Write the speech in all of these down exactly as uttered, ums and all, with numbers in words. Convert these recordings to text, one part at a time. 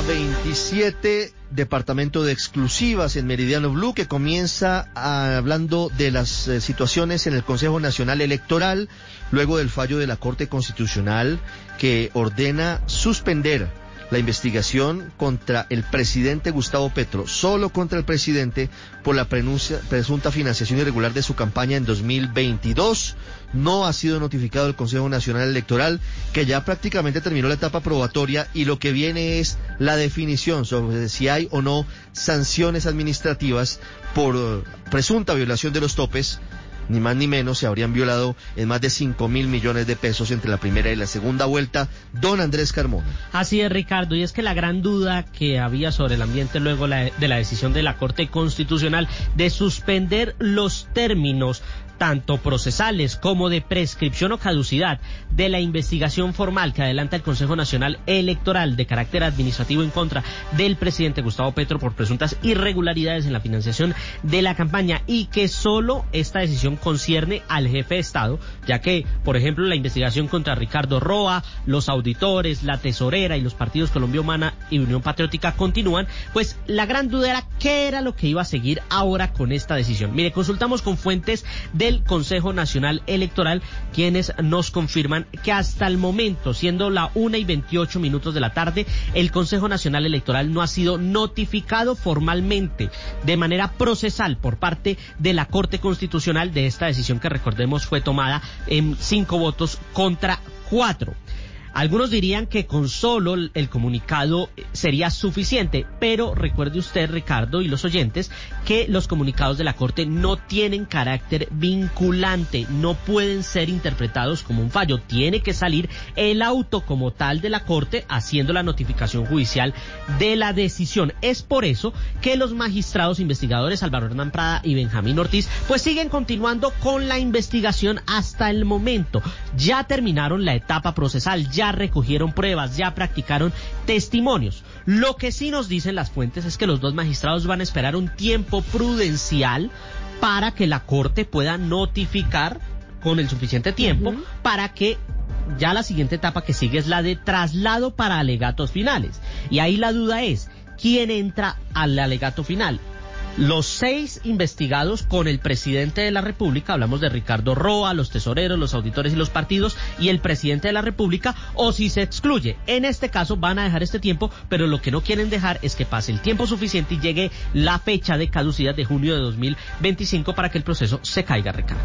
La veintisiete, departamento de exclusivas en Meridiano Blue, que comienza a, hablando de las eh, situaciones en el Consejo Nacional Electoral, luego del fallo de la Corte Constitucional que ordena suspender la investigación contra el presidente Gustavo Petro, solo contra el presidente, por la prenuncia, presunta financiación irregular de su campaña en dos mil veintidós. No ha sido notificado el Consejo Nacional Electoral, que ya prácticamente terminó la etapa probatoria, y lo que viene es la definición sobre si hay o no sanciones administrativas por uh, presunta violación de los topes. Ni más ni menos, se habrían violado en más de cinco mil millones de pesos entre la primera y la segunda vuelta. Don Andrés Carmona. Así es, Ricardo, y es que la gran duda que había sobre el ambiente luego la, de la decisión de la Corte Constitucional de suspender los términos tanto procesales como de prescripción o caducidad de la investigación formal que adelanta el Consejo Nacional Electoral de carácter administrativo en contra del presidente Gustavo Petro por presuntas irregularidades en la financiación de la campaña, y que solo esta decisión concierne al jefe de Estado, ya que, por ejemplo, la investigación contra Ricardo Roa, los auditores, la tesorera y los partidos Colombia Humana y Unión Patriótica continúan. Pues la gran duda era qué era lo que iba a seguir ahora con esta decisión. Mire, consultamos con fuentes de el Consejo Nacional Electoral, quienes nos confirman que hasta el momento, siendo la una y veintiocho minutos de la tarde, el Consejo Nacional Electoral no ha sido notificado formalmente de manera procesal por parte de la Corte Constitucional de esta decisión que, recordemos, fue tomada en cinco votos contra cuatro. Algunos dirían que con solo el comunicado sería suficiente, pero recuerde usted, Ricardo, y los oyentes, que los comunicados de la Corte no tienen carácter vinculante, no pueden ser interpretados como un fallo. Tiene que salir el auto como tal de la Corte haciendo la notificación judicial de la decisión. Es por eso que los magistrados investigadores Álvaro Hernán Prada y Benjamín Ortiz pues siguen continuando con la investigación hasta el momento. Ya terminaron la etapa procesal, ya ya recogieron pruebas, ya practicaron testimonios. Lo que sí nos dicen las fuentes es que los dos magistrados van a esperar un tiempo prudencial para que la Corte pueda notificar con el suficiente tiempo uh-huh. para que ya la siguiente etapa que sigue es la de traslado para alegatos finales. Y ahí la duda es, ¿quién entra al alegato final? Los seis investigados con el presidente de la República, hablamos de Ricardo Roa, los tesoreros, los auditores y los partidos, y el presidente de la República, o si se excluye. En este caso van a dejar este tiempo, pero lo que no quieren dejar es que pase el tiempo suficiente y llegue la fecha de caducidad de junio de dos mil veinticinco para que el proceso se caiga, Ricardo.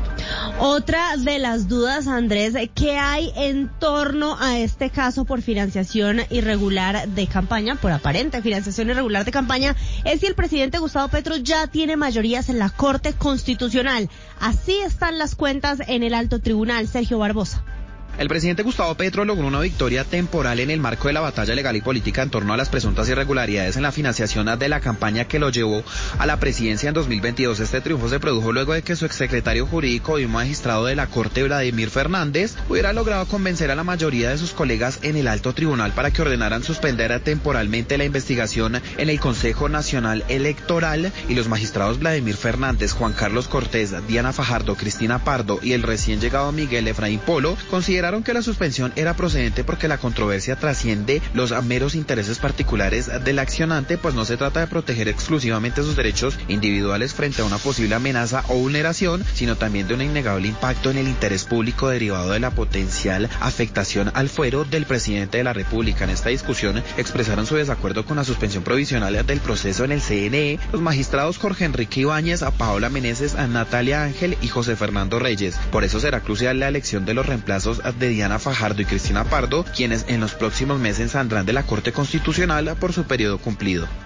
Otra de las dudas, Andrés, ¿qué hay en torno a este caso por financiación irregular de campaña, por aparente financiación irregular de campaña, es si el presidente Gustavo Petro ya tiene mayorías en la Corte Constitucional? Así están las cuentas en el alto tribunal. Sergio Barbosa. El presidente Gustavo Petro logró una victoria temporal en el marco de la batalla legal y política en torno a las presuntas irregularidades en la financiación de la campaña que lo llevó a la presidencia en dos mil veintidós. Este triunfo se produjo luego de que su exsecretario jurídico y un magistrado de la Corte, Vladimir Fernández, hubiera logrado convencer a la mayoría de sus colegas en el alto tribunal para que ordenaran suspender temporalmente la investigación en el Consejo Nacional Electoral, y los magistrados Vladimir Fernández, Juan Carlos Cortés, Diana Fajardo, Cristina Pardo y el recién llegado Miguel Efraín Polo consideraron que la suspensión era procedente porque la controversia trasciende los meros intereses particulares del accionante, pues no se trata de proteger exclusivamente sus derechos individuales frente a una posible amenaza o vulneración, sino también de un innegable impacto en el interés público derivado de la potencial afectación al fuero del presidente de la República. En esta discusión expresaron su desacuerdo con la suspensión provisional del proceso en el C N E los magistrados Jorge Enrique Ibáñez, a Paola Meneses, a Natalia Ángel y José Fernando Reyes. Por eso será crucial la elección de los reemplazos de Diana Fajardo y Cristina Pardo, quienes en los próximos meses saldrán de la Corte Constitucional por su periodo cumplido.